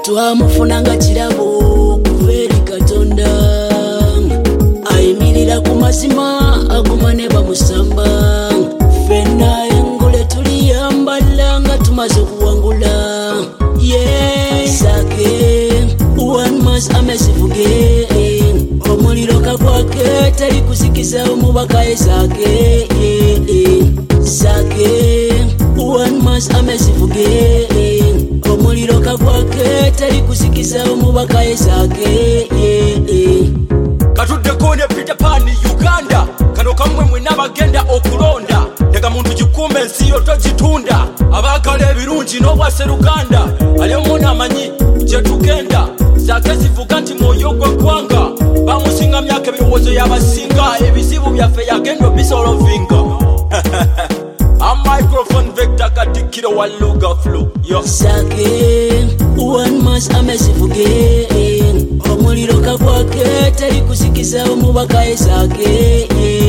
twamufunanga kirabo kuva eri Katonda ayimirira ku mazima aguma ne bamusamba fenna engule tuliyambala nga tumaze kuwangula sake one mas amezivuge omuliro kagwake teri kusikiza omubaka esake sake one mas amezivuge omuliro kagwake teri kusikiza omubaka esake katuddeko ne Peter Pan Uganda kano kamwe mwe nabagenda okulonda tega muntu gikume ensi yo togitunda abakala ebirungi n'obwase Luganda ali omuntu amanyi gye tugenda sake zivuga nti mwoyo gw'eggwanga bamusinga myaka ebirowoozo y'abasinga ebizibu byaffe yagenda obisolovinga a microphone vector katikiro wa luga flow yo sake one mas amezivuge omuliro kagwake teri kusikiza omubaka esake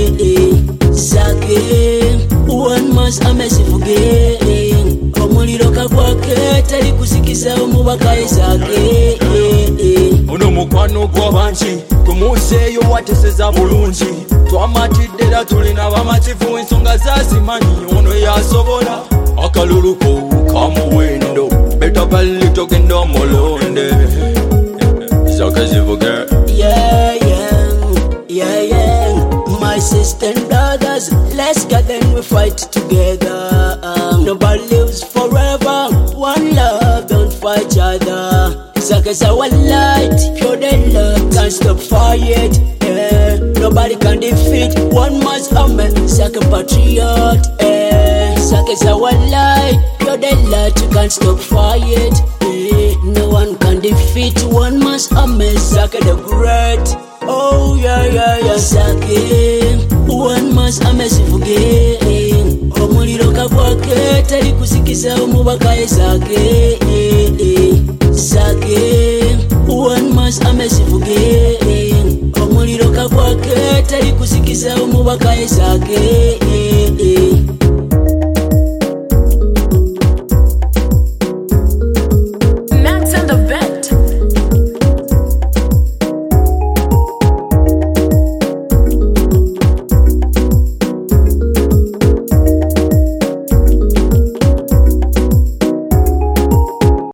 sake one mas amezivuge omuliro kagwake teri kusikiza omubaka esake ono mukwano gw'abangi kumunsi eyo wateseza bulungi twamatidde era tulina bamativu ensonga zazimanyi ono yasobola akaluluko kamuwendo betabali togenda omulonde zake zivuge my sister and brothers, let's gather and we fight together. Nobody lives forever, one love, don't fight each other. Saka's our light, pure than love, can't stop fight. Nobody can defeat one man's army, Saka patriot. Saka's our light, pure than light, you can't stop fight. No one can defeat one man's army, Saka the great. Oh sake one mas amezivuge omuliro kagwake teri kusikiza omubaka esake sake one mas amezivuge omuliro kagwake teri kusikiza omubaka esake